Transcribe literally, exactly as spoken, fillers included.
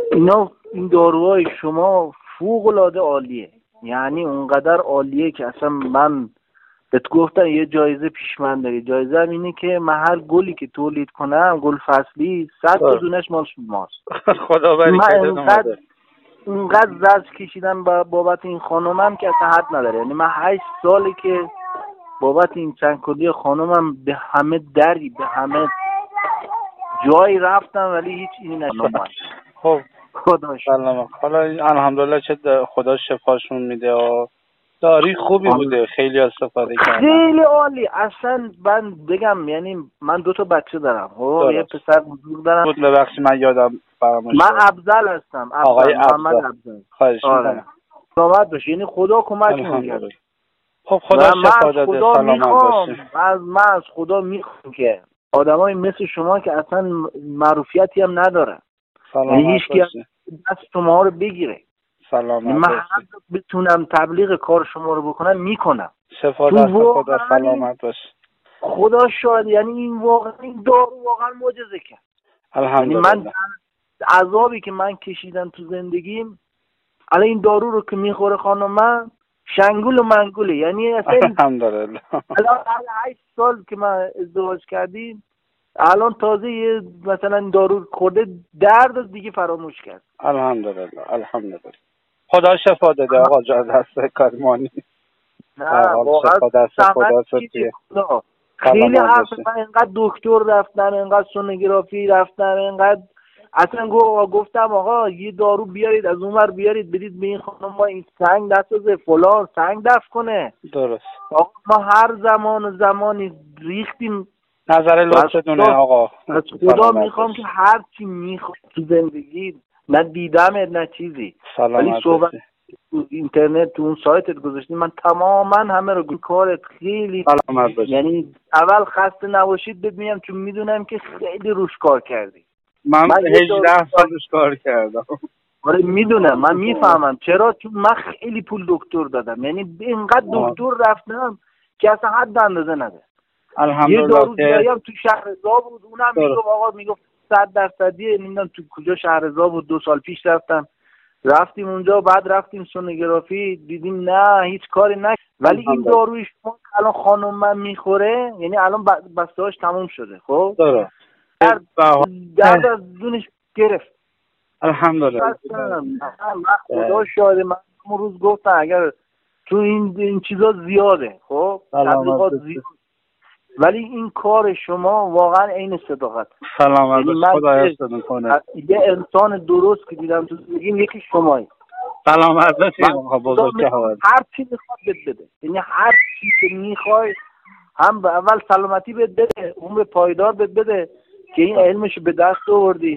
اینا این داروهای شما فوق العاده عالیه، یعنی اونقدر عالیه که اصلا من بهت گفتم یه جایزه پیش من داری. جایزه هم اینه که من هر گلی که تولید کنم، گل فصلی، صد تا دونش مال شماست. خدا برکت بده. اونقدر زرج کشیدم بابت این خانومم که اصلا حد نداره. یعنی من هشت ساله که بابت این چند کلی خانومم به همه دری به همه جایی رفتم ولی هیچ اینی نشد. خب خدا سلام. حالا الحمدلله چه خدا شفاشون میده و داری خوبی بوده، خیلی استفاده کردم. خیلی عالی. اصلا من بگم یعنی من دو تا بچه دارم. خب یه پسر بزرگ دارم. بود ببخشید من یادم فراموش من افضل هستم. افضل. آقای محمد افضل. خواهش می‌کنم. سلامت باشی. یعنی خدا کمک می‌کنه. خب خدا شفا داده، سلامت باشی. از من از خدا میخوام که آدمای مثل شما که اصلا معروفیتی هم ندارن، سلامت باشی، دست شما رو بگیره. سلامت من باشی. هر بتونم تبلیغ کار شما رو بکنم میکنم. شفا دست خدا، سلامت باشی. خدا شاید. یعنی این واقعا این دارو واقعا معجزه کرد. الحمدلله. یعنی من عذابی که من کشیدم تو زندگیم الان این دارو رو که میخوره خانم من شنگول و منگوله. یعنی اصلا الحمدلله. الان هشت سال که من ازدواج کردیم الان تازه یه مثلا دارو خورده درد دیگه فراموش کرد. الحمدلله الحمدلله. خدا شفا داده آقا جان، دست کارمانی. نه واقعا شفا دست خدا سوتیه. خیلی حرف من اینقدر دکتر رفتم، اینقدر سونوگرافی رفتم، اینقدر اصلا گفتم آقا یه دارو بیارید از اونور بیارید بدید به این خانم ما این سنگ دستوزه فلان سنگ دفع کنه. درست. آقا ما هر زمان و زمانی ریختیم. نظر لطفتونه آقا. از خدا میخوام که هر چی میخوام تو زندگی نه دیدم نه چیزی، ولی صحبت اینترنت تو اون سایتت گذاشتیم من تماما همه رو کارت خیلی یعنی اول خسته نباشید ببینم چون میدونم که خیلی روش کار کردی. من, من هجده سال روش کار کردم. آره میدونم، من میفهمم چرا، چون من خیلی پول دکتر دادم. یعنی اینقدر دکتر رفتم که اصلا حد اندازه نده. الحمدلله. یه دارو دیگه تو شهرزا بود اونم میگفت آقا میگفت صد درصدیه. نمیدونم تو کجا شهرزا بود، دو سال پیش رفتم رفتیم اونجا، بعد رفتیم سونوگرافی دیدیم نه هیچ کاری نکرد. ولی این داروی شما الان خانم من میخوره یعنی الان بسته‌هاش تموم شده. خب درست. درد, درد از دونش گرفت. الحمدلله. خدا شاهده. من اون روز گفتم اگر تو این این چیزا زیاده خب تبلیغات زیاد، ولی این کار شما واقعا عین صداقت. سلامت یعنی خدا حفظتون کنه. یه انسان درست که دیدم تو زندگیم یکی شمایی. سلامت باشید آقا بزرگ جهاد. هر چی میخواد بده، یعنی هر چی که میخوای هم به اول سلامتی بده، عمر پایدار بده که این علمشو به دست آوردی.